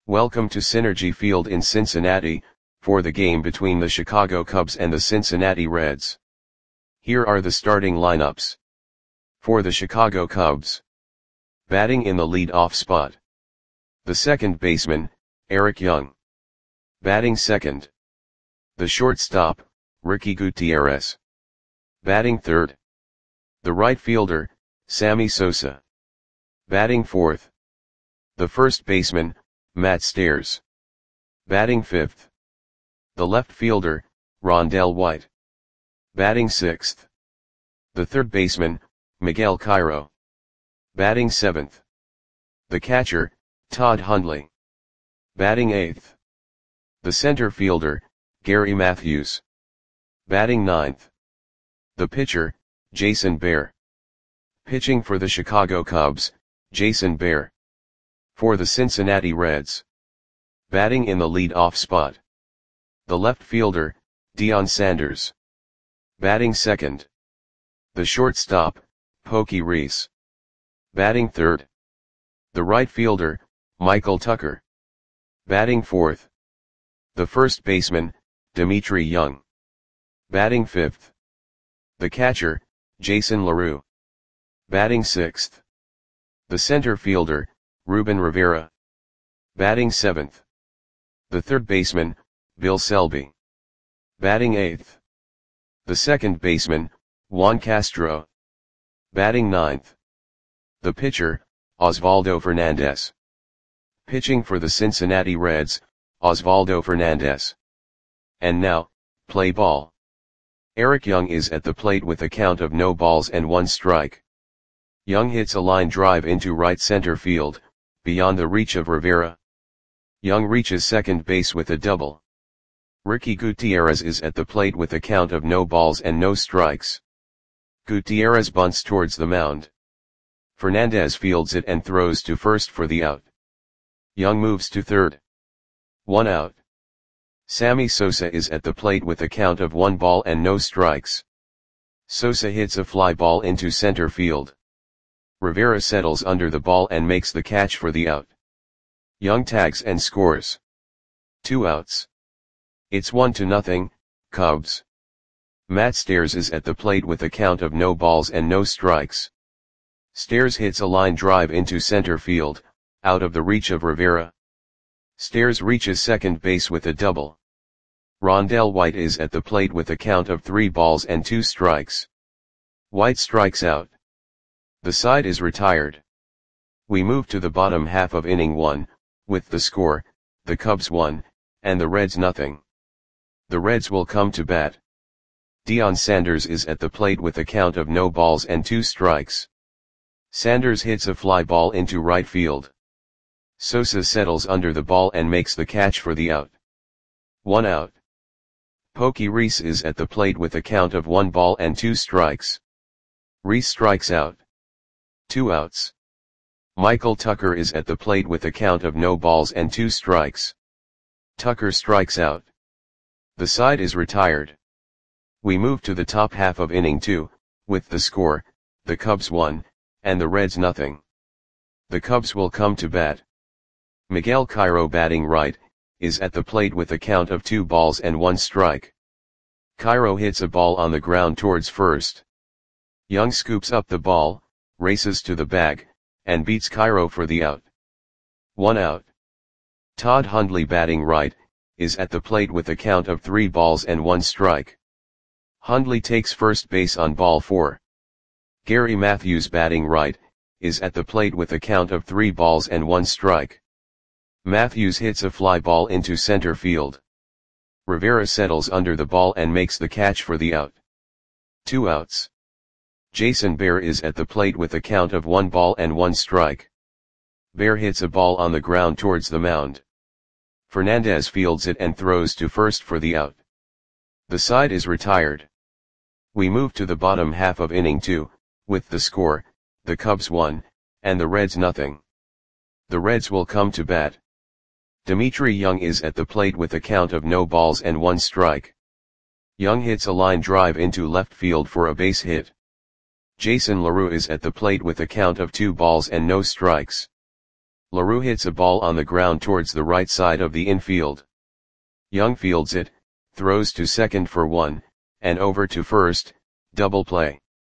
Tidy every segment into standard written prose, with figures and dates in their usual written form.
Welcome to Synergy Field in Cincinnati, for the game between the Chicago Cubs and the Cincinnati Reds. Here are the starting lineups. For the Chicago Cubs. Batting in the lead-off spot. The second baseman, Eric Young. Batting second. The shortstop, Ricky Gutierrez. Batting third. The right fielder, Sammy Sosa. Batting fourth. The first baseman, Matt Stairs. Batting fifth. The left fielder, Rondell White. Batting sixth. The third baseman, Miguel Cairo. Batting seventh. The catcher, Todd Hundley. Batting eighth. The center fielder, Gary Matthews. Batting ninth. The pitcher, Jason Bear. Pitching for the Chicago Cubs, Jason Bear. For the Cincinnati Reds. Batting in the lead-off spot. The left fielder, Deion Sanders. Batting second. The shortstop, Pokey Reese. Batting third. The right fielder, Michael Tucker. Batting fourth. The first baseman, Dmitri Young. Batting fifth. The catcher, Jason LaRue. Batting sixth. The center fielder, Ruben Rivera. Batting seventh. The third baseman, Bill Selby. Batting eighth. The second baseman, Juan Castro. Batting ninth. The pitcher, Osvaldo Fernandez. Pitching for the Cincinnati Reds, Osvaldo Fernandez. And now, play ball. Eric Young is at the plate with a count of no balls and 1 strike. Young hits a line drive into right center field, beyond the reach of Rivera. Young reaches second base with a double. Ricky Gutierrez is at the plate with a count of no balls and no strikes. Gutierrez bunts towards the mound. Fernandez fields it and throws to first for the out. Young moves to third. 1 out. Sammy Sosa is at the plate with a count of 1 ball and no strikes. Sosa hits a fly ball into center field. Rivera settles under the ball and makes the catch for the out. Young tags and scores. 2 outs. It's 1-0, Cubs. Matt Stairs is at the plate with a count of no balls and no strikes. Stairs hits a line drive into center field, out of the reach of Rivera. Stairs reaches second base with a double. Rondell White is at the plate with a count of 3 balls and 2 strikes. White strikes out. The side is retired. We move to the bottom half of inning 1, with the score, the Cubs 1, and the Reds 0. The Reds will come to bat. Deion Sanders is at the plate with a count of no balls and 2 strikes. Sanders hits a fly ball into right field. Sosa settles under the ball and makes the catch for the out. 1 out. Pokey Reese is at the plate with a count of 1 ball and 2 strikes. Reese strikes out. 2 outs. Michael Tucker is at the plate with a count of no balls and 2 strikes. Tucker strikes out. The side is retired. We move to the top half of inning 2, with the score, the Cubs 1, and the Reds 0. The Cubs will come to bat. Miguel Cairo, batting right, is at the plate with a count of 2 balls and 1 strike. Cairo hits a ball on the ground towards first. Young scoops up the ball, races to the bag, and beats Cairo for the out. 1 out. Todd Hundley, batting right, is at the plate with a count of 3 balls and 1 strike. Hundley takes first base on ball 4. Gary Matthews, batting right, is at the plate with a count of 3 balls and 1 strike. Matthews hits a fly ball into center field. Rivera settles under the ball and makes the catch for the out. 2 outs. Jason Bear is at the plate with a count of 1 ball and 1 strike. Bear hits a ball on the ground towards the mound. Fernandez fields it and throws to first for the out. The side is retired. We move to the bottom half of inning 2, with the score, the Cubs 1, and the Reds 0. The Reds will come to bat. Dmitri Young is at the plate with a count of no balls and 1 strike. Young hits a line drive into left field for a base hit. Jason LaRue is at the plate with a count of 2 balls and no strikes. LaRue hits a ball on the ground towards the right side of the infield. Young fields it, throws to second for 1, and over to first, double play.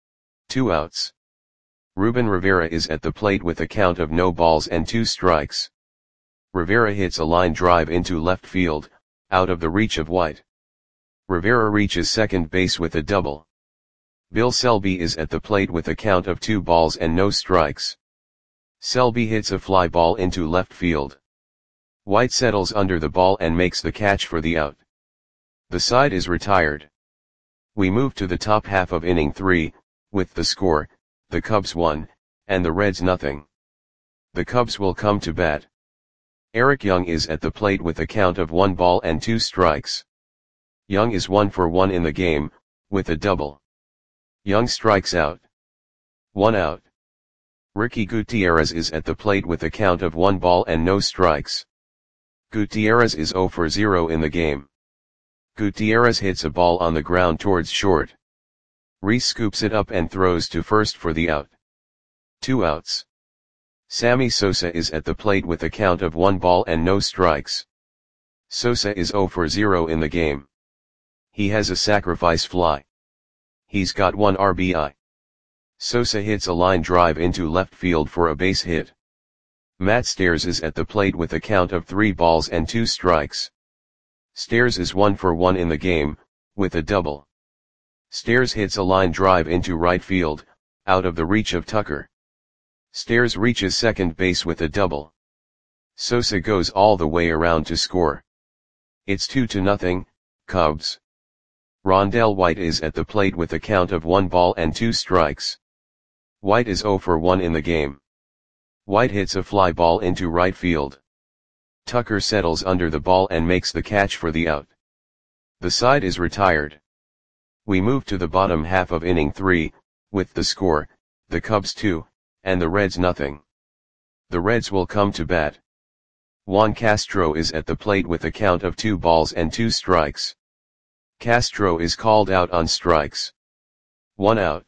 2 outs. Ruben Rivera is at the plate with a count of no balls and 2 strikes. Rivera hits a line drive into left field, out of the reach of White. Rivera reaches second base with a double. Bill Selby is at the plate with a count of 2 balls and no strikes. Selby hits a fly ball into left field. White settles under the ball and makes the catch for the out. The side is retired. We move to the top half of inning 3, with the score, the Cubs 1, and the Reds nothing. The Cubs will come to bat. Eric Young is at the plate with a count of 1 ball and 2 strikes. Young is 1 for 1 in the game, with a double. Young strikes out. 1 out. Ricky Gutierrez is at the plate with a count of 1 ball and no strikes. Gutierrez is 0 for 0 in the game. Gutierrez hits a ball on the ground towards short. Reese scoops it up and throws to first for the out. 2 outs. Sammy Sosa is at the plate with a count of 1 ball and no strikes. Sosa is 0 for 0 in the game. He has a sacrifice fly. He's got 1 RBI. Sosa hits a line drive into left field for a base hit. Matt Stairs is at the plate with a count of 3 balls and 2 strikes. Stairs is 1 for 1 in the game, with a double. Stairs hits a line drive into right field, out of the reach of Tucker. Stairs reaches second base with a double. Sosa goes all the way around to score. It's 2-0, Cubs. Rondell White is at the plate with a count of 1 ball and 2 strikes. White is 0 for 1 in the game. White hits a fly ball into right field. Tucker settles under the ball and makes the catch for the out. The side is retired. We move to the bottom half of inning 3, with the score, the Cubs 2, and the Reds nothing. The Reds will come to bat. Juan Castro is at the plate with a count of 2 balls and 2 strikes. Castro is called out on strikes. 1 out.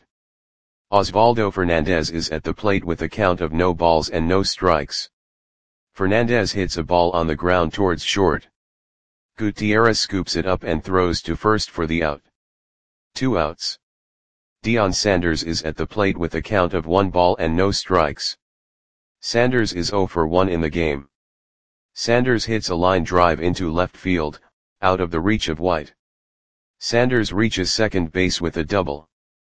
Osvaldo Fernandez is at the plate with a count of no balls and no strikes. Fernandez hits a ball on the ground towards short. Gutierrez scoops it up and throws to first for the out. 2 outs. Deion Sanders is at the plate with a count of 1 ball and no strikes. Sanders is 0 for 1 in the game. Sanders hits a line drive into left field, out of the reach of White. Sanders reaches second base with a double.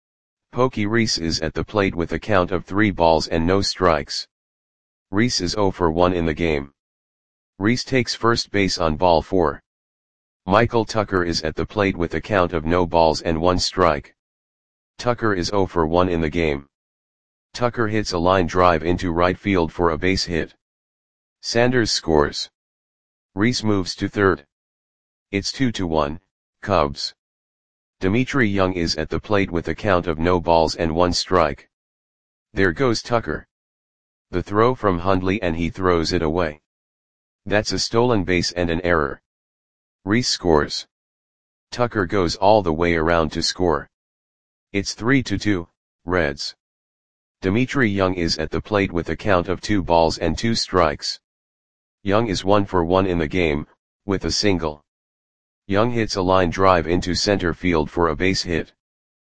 Pokey Reese is at the plate with a count of 3 balls and no strikes. Reese is 0 for 1 in the game. Reese takes first base on ball 4. Michael Tucker is at the plate with a count of no balls and 1 strike. Tucker is 0 for 1 in the game. Tucker hits a line drive into right field for a base hit. Sanders scores. Reese moves to third. It's 2-1, Cubs. Dimitri Young is at the plate with a count of no balls and 1 strike. There goes Tucker. The throw from Hundley and he throws it away. That's a stolen base and an error. Reese scores. Tucker goes all the way around to score. It's 3-2, Reds. Dimitri Young is at the plate with a count of 2 balls and 2 strikes. Young is 1 for 1 in the game, with a single. Young hits a line drive into center field for a base hit.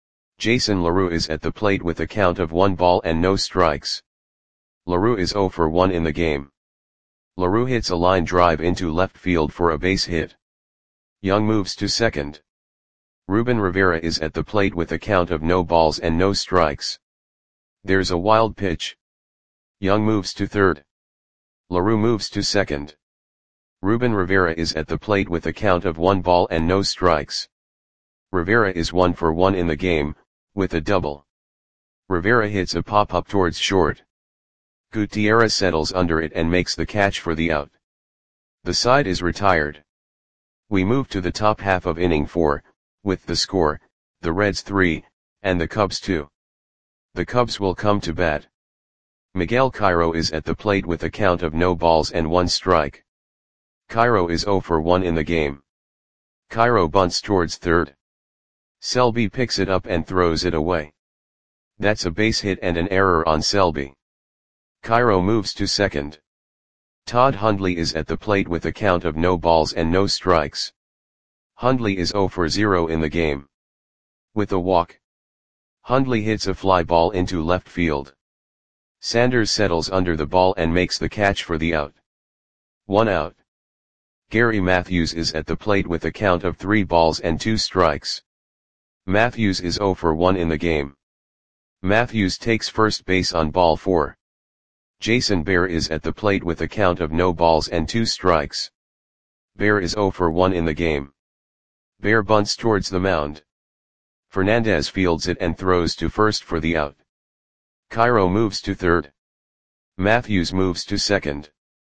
Jason LaRue is at the plate with a count of 1 ball and no strikes. LaRue is 0 for 1 in the game. LaRue hits a line drive into left field for a base hit. Young moves to second. Ruben Rivera is at the plate with a count of no balls and no strikes. There's a wild pitch. Young moves to third. LaRue moves to second. Ruben Rivera is at the plate with a count of 1 ball and no strikes. Rivera is 1 for 1 in the game, with a double. Rivera hits a pop-up towards short. Gutierrez settles under it and makes the catch for the out. The side is retired. We move to the top half of inning 4, with the score, the Reds 3, and the Cubs 2. The Cubs will come to bat. Miguel Cairo is at the plate with a count of no balls and 1 strike. Cairo is 0 for 1 in the game. Cairo bunts towards third. Selby picks it up and throws it away. That's a base hit and an error on Selby. Cairo moves to second. Todd Hundley is at the plate with a count of no balls and no strikes. Hundley is 0 for 0 in the game. With a walk, Hundley hits a fly ball into left field. Sanders settles under the ball and makes the catch for the out. 1 out. Gary Matthews is at the plate with a count of 3 balls and 2 strikes. Matthews is 0 for 1 in the game. Matthews takes first base on ball 4. Jason Bear is at the plate with a count of no balls and 2 strikes. Bear is 0 for 1 in the game. Bear bunts towards the mound. Fernandez fields it and throws to first for the out. Cairo moves to third. Matthews moves to second.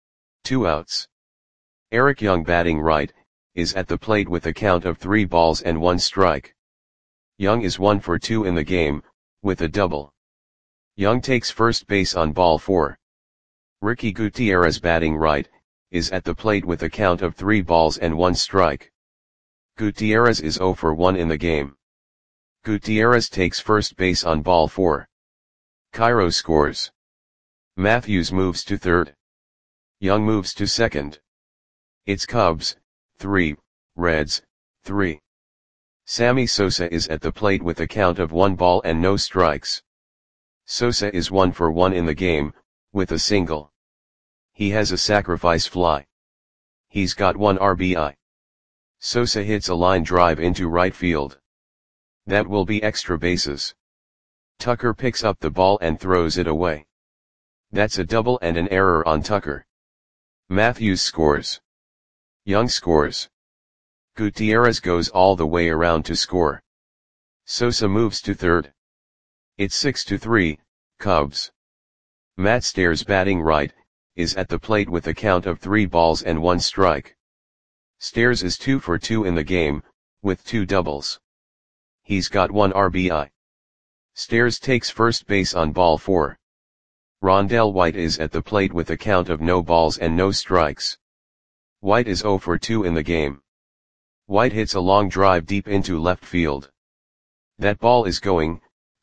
2 outs. Eric Young, batting right, is at the plate with a count of 3 balls and 1 strike. Young is 1 for 2 in the game, with a double. Young takes first base on ball 4. Ricky Gutierrez, batting right, is at the plate with a count of 3 balls and 1 strike. Gutierrez is 0 for 1 in the game. Gutierrez takes first base on ball 4. Cairo scores. Matthews moves to third. Young moves to second. It's Cubs, 3, Reds, 3. Sammy Sosa is at the plate with a count of 1 ball and no strikes. Sosa is 1 for 1 in the game, with a single. He has a sacrifice fly. He's got 1 RBI. Sosa hits a line drive into right field. That will be extra bases. Tucker picks up the ball and throws it away. That's a double and an error on Tucker. Matthews scores. Young scores. Gutierrez goes all the way around to score. Sosa moves to third. It's 6-3, Cubs. Matt Stairs, batting right, is at the plate with a count of 3 balls and 1 strike. Stairs is 2 for 2 in the game, with 2 doubles. He's got 1 RBI. Stairs takes first base on ball 4. Rondell White is at the plate with a count of no balls and no strikes. White is 0 for 2 in the game. White hits a long drive deep into left field. That ball is gone.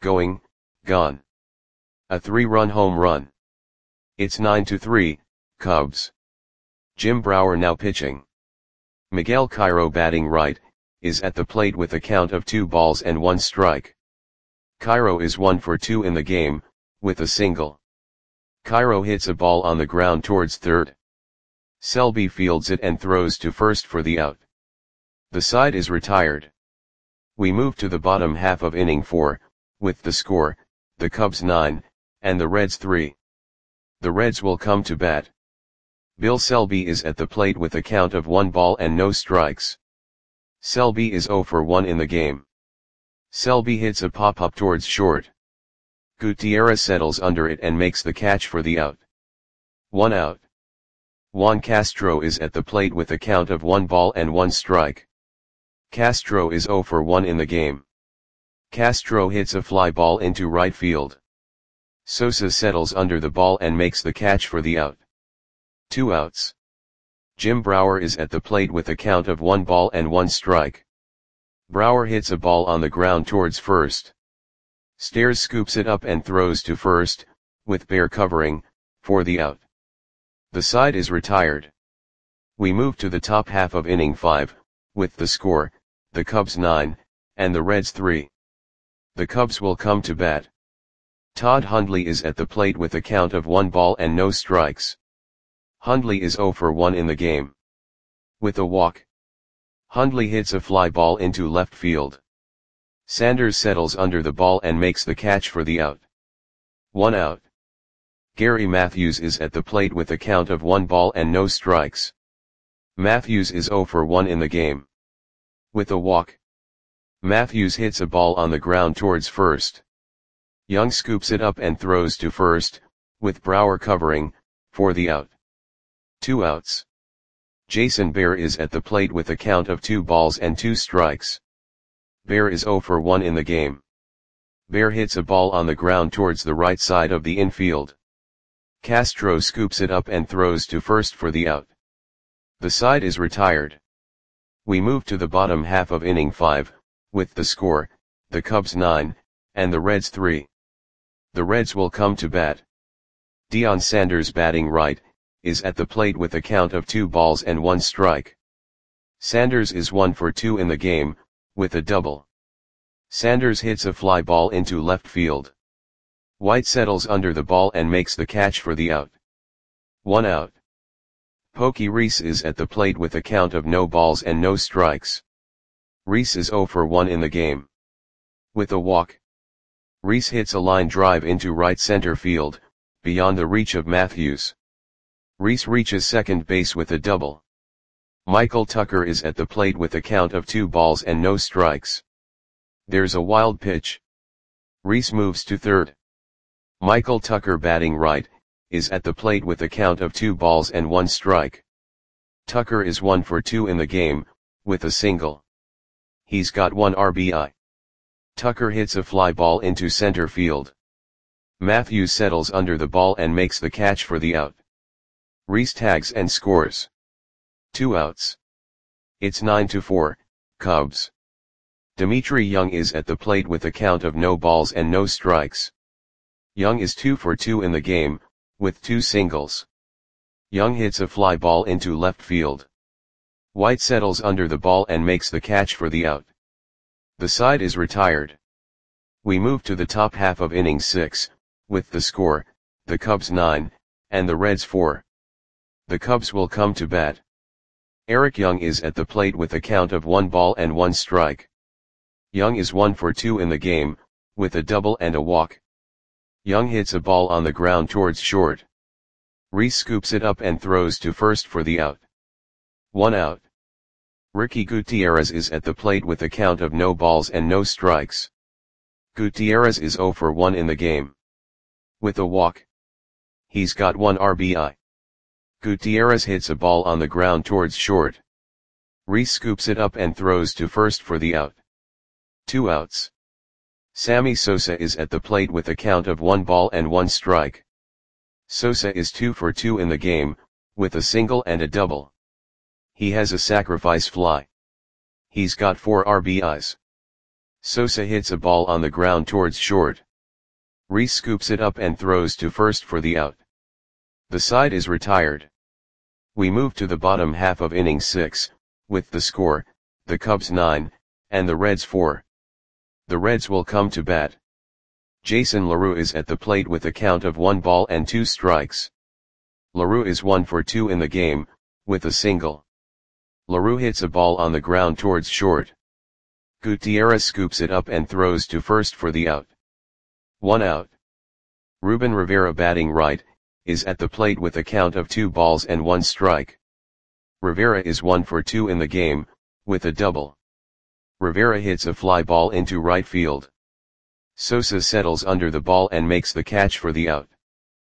A 3-run home run. It's 9-3, Cubs. Jim Brower now pitching. Miguel Cairo, batting right, is at the plate with a count of 2 balls and 1 strike. Cairo is 1 for 2 in the game, with a single. Cairo hits a ball on the ground towards third. Selby fields it and throws to first for the out. The side is retired. We move to the bottom half of inning 4, with the score, the Cubs 9, and the Reds 3. The Reds will come to bat. Bill Selby is at the plate with a count of 1 ball and no strikes. Selby is 0 for 1 in the game. Selby hits a pop-up towards short. Gutierrez settles under it and makes the catch for the out. 1 out. Juan Castro is at the plate with a count of 1 ball and 1 strike. Castro is 0 for 1 in the game. Castro hits a fly ball into right field. Sosa settles under the ball and makes the catch for the out. 2 outs. Jim Brower is at the plate with a count of 1 ball and 1 strike. Brower hits a ball on the ground towards first. Stairs scoops it up and throws to first, with Bear covering, for the out. The side is retired. We move to the top half of inning 5, with the score, the Cubs 9, and the Reds 3. The Cubs will come to bat. Todd Hundley is at the plate with a count of 1 ball and no strikes. Hundley is 0 for 1 in the game. With a walk, Hundley hits a fly ball into left field. Sanders settles under the ball and makes the catch for the out. 1 out. Gary Matthews is at the plate with a count of 1 ball and no strikes. Matthews is 0 for 1 in the game. With a walk, Matthews hits a ball on the ground towards first. Young scoops it up and throws to first, with Brower covering, for the out. 2 outs. Jason Bear is at the plate with a count of 2 balls and 2 strikes. Bear is 0 for 1 in the game. Bear hits a ball on the ground towards the right side of the infield. Castro scoops it up and throws to first for the out. The side is retired. We move to the bottom half of inning 5, with the score, the Cubs 9, and the Reds 3. The Reds will come to bat. Deion Sanders, batting right, is at the plate with a count of 2 balls and 1 strike. Sanders is 1 for 2 in the game, with a double. Sanders hits a fly ball into left field. White settles under the ball and makes the catch for the out. 1 out. Pokey Reese is at the plate with a count of no balls and no strikes. Reese is 0 for 1 in the game. With a walk. Reese hits a line drive into right center field, beyond the reach of Matthews. Reese reaches second base with a double. Michael Tucker is at the plate with a count of 2 balls and no strikes. There's a wild pitch. Reese moves to third. Michael Tucker, batting right, is at the plate with a count of 2 balls and 1 strike. Tucker is 1 for 2 in the game, with a single. He's got 1 RBI. Tucker hits a fly ball into center field. Matthews settles under the ball and makes the catch for the out. Reese tags and scores. 2 outs. It's 9-4, Cubs. Dimitri Young is at the plate with a count of no balls and no strikes. Young is 2 for 2 in the game, with 2 singles. Young hits a fly ball into left field. White settles under the ball and makes the catch for the out. The side is retired. We move to the top half of inning 6, with the score, the Cubs 9, and the Reds 4. The Cubs will come to bat. Eric Young is at the plate with a count of 1 ball and 1 strike. Young is 1 for 2 in the game, with a double and a walk. Young hits a ball on the ground towards short. Reese scoops it up and throws to first for the out. 1 out. Ricky Gutierrez is at the plate with a count of no balls and no strikes. Gutierrez is 0 for 1 in the game. With a walk. He's got 1 RBI. Gutierrez hits a ball on the ground towards short. Reese scoops it up and throws to first for the out. 2 outs. Sammy Sosa is at the plate with a count of 1 ball and 1 strike. Sosa is 2 for 2 in the game, with a single and a double. He has a sacrifice fly. He's got 4 RBIs. Sosa hits a ball on the ground towards short. Reese scoops it up and throws to first for the out. The side is retired. We move to the bottom half of inning 6, with the score, the Cubs 9, and the Reds 4. The Reds will come to bat. Jason LaRue is at the plate with a count of 1 ball and 2 strikes. LaRue is 1 for 2 in the game, with a single. LaRue hits a ball on the ground towards short. Gutierrez scoops it up and throws to first for the out. 1 out. Ruben Rivera, batting right, is at the plate with a count of 2 balls and 1 strike. Rivera is 1 for 2 in the game, with a double. Rivera hits a fly ball into right field. Sosa settles under the ball and makes the catch for the out.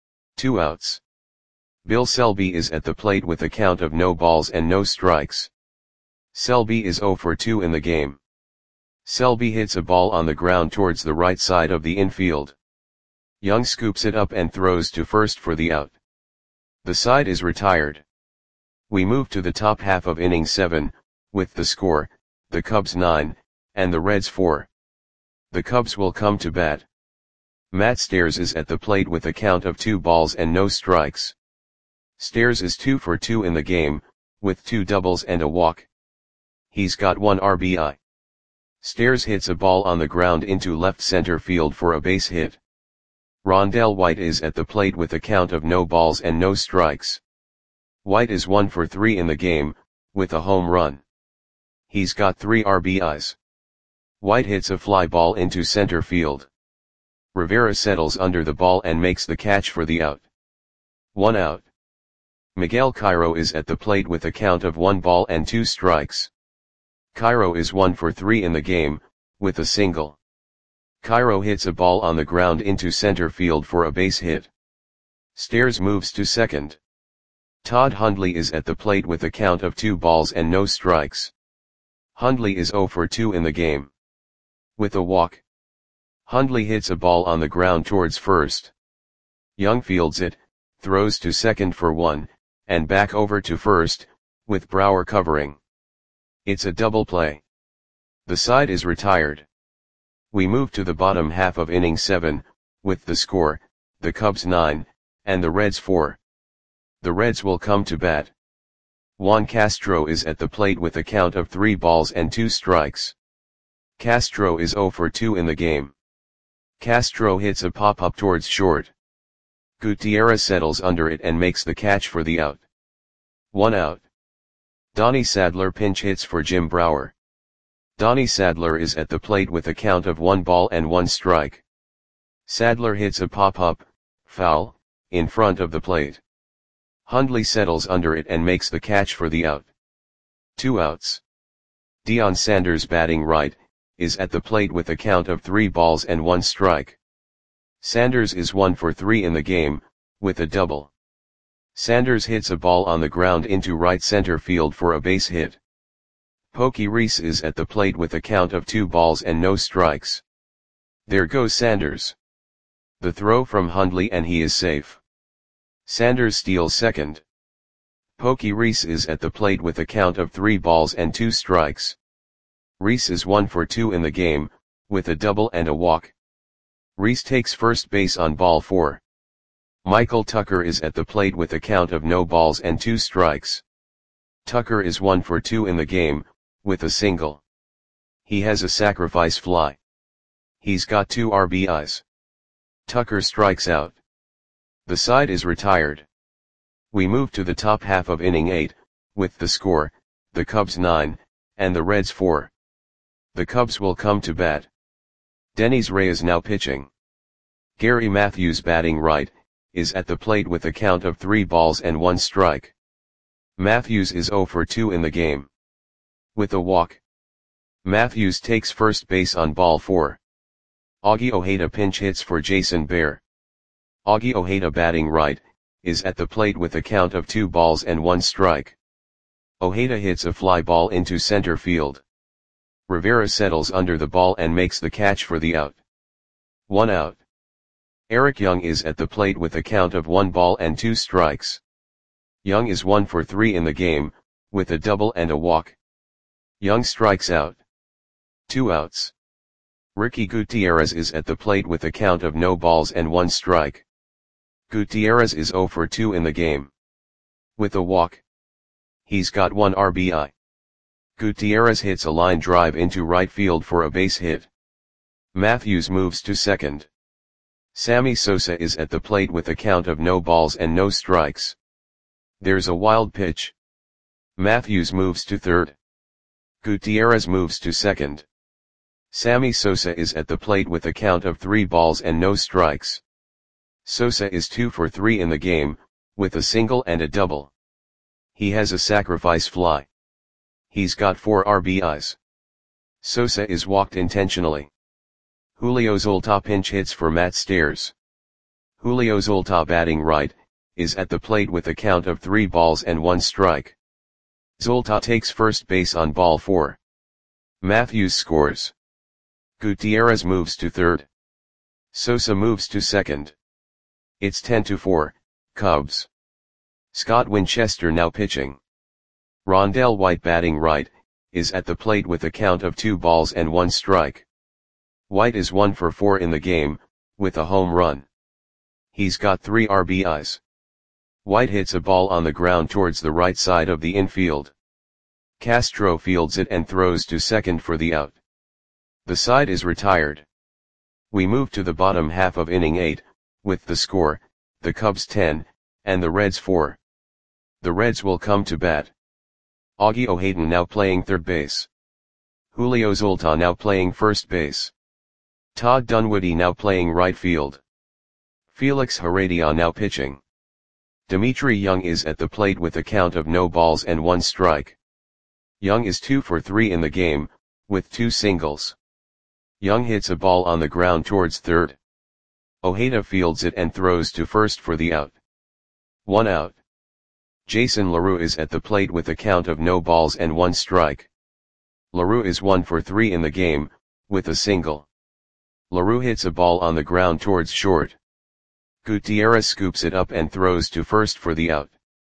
2 outs. Bill Selby is at the plate with a count of no balls and no strikes. Selby is 0 for 2 in the game. Selby hits a ball on the ground towards the right side of the infield. Young scoops it up and throws to first for the out. The side is retired. We move to the top half of inning 7, with the score, the Cubs 9, and the Reds 4. The Cubs will come to bat. Matt Stairs is at the plate with a count of 2 balls and no strikes. Stairs is 2 for 2 in the game, with 2 doubles and a walk. He's got 1 RBI. Stairs hits a ball on the ground into left center field for a base hit. Rondell White is at the plate with a count of no balls and no strikes. White is 1 for 3 in the game, with a home run. He's got 3 RBIs. White hits a fly ball into center field. Rivera settles under the ball and makes the catch for the out. 1 out. Miguel Cairo is at the plate with a count of 1 ball and 2 strikes. Cairo is 1 for 3 in the game, with a single. Cairo hits a ball on the ground into center field for a base hit. Stairs moves to second. Todd Hundley is at the plate with a count of 2 balls and no strikes. Hundley is 0 for 2 in the game. With a walk. Hundley hits a ball on the ground towards first. Young fields it, throws to second for 1, and back over to first, with Brower covering. It's a double play. The side is retired. We move to the bottom half of inning 7, with the score, the Cubs 9, and the Reds 4. The Reds will come to bat. Juan Castro is at the plate with a count of 3 balls and 2 strikes. Castro is 0 for 2 in the game. Castro hits a pop-up towards short. Gutierrez settles under it and makes the catch for the out. 1 out. Donnie Sadler pinch hits for Jim Brower. Donnie Sadler is at the plate with a count of 1 ball and 1 strike. Sadler hits a pop-up, foul, in front of the plate. Hundley settles under it and makes the catch for the out. 2 outs. Deion Sanders batting right, is at the plate with a count of 3 balls and 1 strike. Sanders is 1 for 3 in the game, with a double. Sanders hits a ball on the ground into right center field for a base hit. Pokey Reese is at the plate with a count of 2 balls and no strikes. There goes Sanders. The throw from Hundley and he is safe. Sanders steals second. Pokey Reese is at the plate with a count of 3 balls and 2 strikes. Reese is 1 for 2 in the game, with a double and a walk. Reese takes first base on ball 4. Michael Tucker is at the plate with a count of no balls and 2 strikes. Tucker is 1 for 2 in the game, with a single. He has a sacrifice fly. He's got 2 RBIs. Tucker strikes out. The side is retired. We move to the top half of inning 8, with the score, the Cubs 9, and the Reds 4. The Cubs will come to bat. Dennis Reyes now pitching. Gary Matthews batting right, is at the plate with a count of 3 balls and 1 strike. Matthews is 0 for 2 in the game. With a walk. Matthews takes first base on ball 4. Augie Ojeda pinch hits for Jason Bear. Augie Ojeda batting right, is at the plate with a count of 2 balls and 1 strike. Ojeda hits a fly ball into center field. Rivera settles under the ball and makes the catch for the out. 1 out. Eric Young is at the plate with a count of 1 ball and 2 strikes. Young is 1 for 3 in the game, with a double and a walk. Young strikes out. 2 outs. Ricky Gutierrez is at the plate with a count of no balls and 1 strike. Gutierrez is 0 for 2 in the game. With a walk. He's got 1 RBI. Gutierrez hits a line drive into right field for a base hit. Matthews moves to second. Sammy Sosa is at the plate with a count of no balls and no strikes. There's a wild pitch. Matthews moves to third. Gutierrez moves to second. Sammy Sosa is at the plate with a count of 3 balls and no strikes. Sosa is 2 for 3 in the game, with a single and a double. He has a sacrifice fly. He's got 4 RBIs. Sosa is walked intentionally. Julio Zolta pinch hits for Matt Stairs. Julio Zolta batting right, is at the plate with a count of 3 balls and 1 strike. Zolta takes first base on ball 4. Matthews scores. Gutierrez moves to third. Sosa moves to second. It's 10-4, Cubs. Scott Winchester now pitching. Rondell White batting right, is at the plate with a count of 2 balls and 1 strike. White is 1 for 4 in the game, with a home run. He's got 3 RBIs. White hits a ball on the ground towards the right side of the infield. Castro fields it and throws to second for the out. The side is retired. We move to the bottom half of inning 8, with the score, the Cubs 10, and the Reds 4. The Reds will come to bat. Augie Ojeda now playing third base. Julio Zolta now playing first base. Todd Dunwoody now playing right field. Felix Heredia now pitching. Dimitri Young is at the plate with a count of no balls and 1 strike. Young is 2 for 3 in the game, with 2 singles. Young hits a ball on the ground towards third. Ojeda fields it and throws to first for the out. 1 out. Jason LaRue is at the plate with a count of no balls and 1 strike. LaRue is 1 for 3 in the game, with a single. LaRue hits a ball on the ground towards short. Gutierrez scoops it up and throws to first for the out.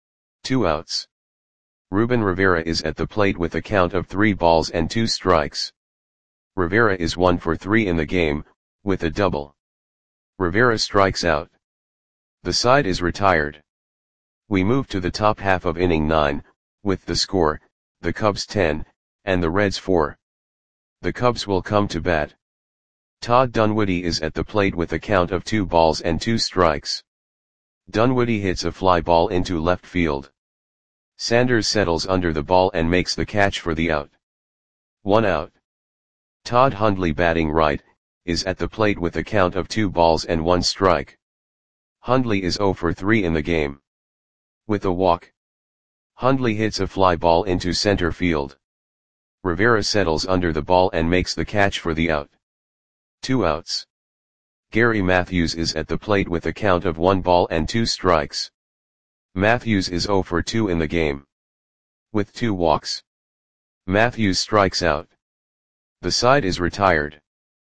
2 outs. Ruben Rivera is at the plate with a count of 3 balls and 2 strikes. Rivera is 1 for 3 in the game, with a double. Rivera strikes out. The side is retired. We move to the top half of inning 9, with the score, the Cubs 10, and the Reds 4. The Cubs will come to bat. Todd Dunwoody is at the plate with a count of 2 balls and 2 strikes. Dunwoody hits a fly ball into left field. Sanders settles under the ball and makes the catch for the out. 1 out. Todd Hundley, batting right, is at the plate with a count of 2 balls and 1 strike. Hundley is 0 for 3 in the game. With a walk, Hundley hits a fly ball into center field. Rivera settles under the ball and makes the catch for the out. 2 outs. Gary Matthews is at the plate with a count of 1 ball and 2 strikes. Matthews is 0 for 2 in the game. With 2 walks, Matthews strikes out. The side is retired.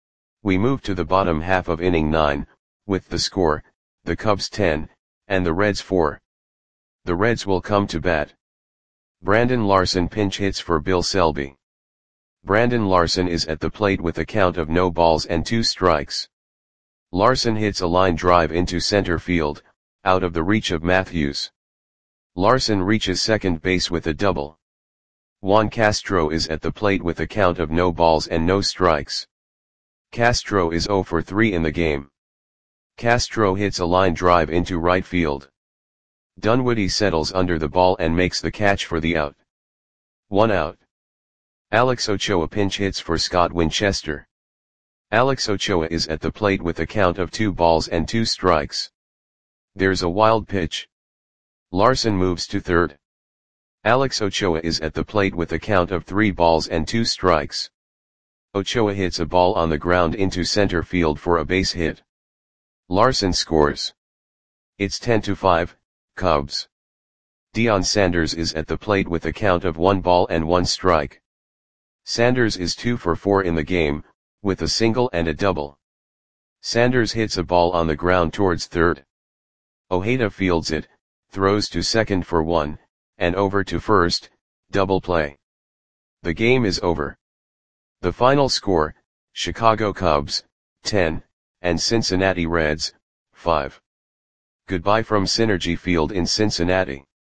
We move to the bottom half of inning 9, with the score, the Cubs 10, and the Reds 4. The Reds will come to bat. Brandon Larson pinch hits for Bill Selby. Brandon Larson is at the plate with a count of no balls and 2 strikes. Larson hits a line drive into center field, out of the reach of Matthews. Larson reaches second base with a double. Juan Castro is at the plate with a count of no balls and no strikes. Castro is 0 for 3 in the game. Castro hits a line drive into right field. Dunwoody settles under the ball and makes the catch for the out. 1 out. Alex Ochoa pinch hits for Scott Winchester. Alex Ochoa is at the plate with a count of 2 balls and 2 strikes. There's a wild pitch. Larson moves to third. Alex Ochoa is at the plate with a count of 3 balls and 2 strikes. Ochoa hits a ball on the ground into center field for a base hit. Larson scores. It's 10-5, Cubs. Deion Sanders is at the plate with a count of 1 ball and 1 strike. Sanders is 2 for 4 in the game, with a single and a double. Sanders hits a ball on the ground towards third. Ojeda fields it, throws to second for 1, and over to first, double play. The game is over. The final score, Chicago Cubs, 10, and Cincinnati Reds, 5. Goodbye from Synergy Field in Cincinnati.